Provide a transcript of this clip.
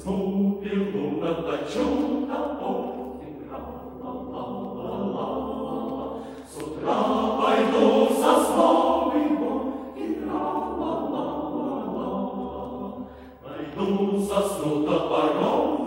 весну пилу наточу топор, и ла-ла-ла-ла-ла. С утра пойду в сосновый бор, и ла-ла-ла-ла-ла. Найду сосну топором,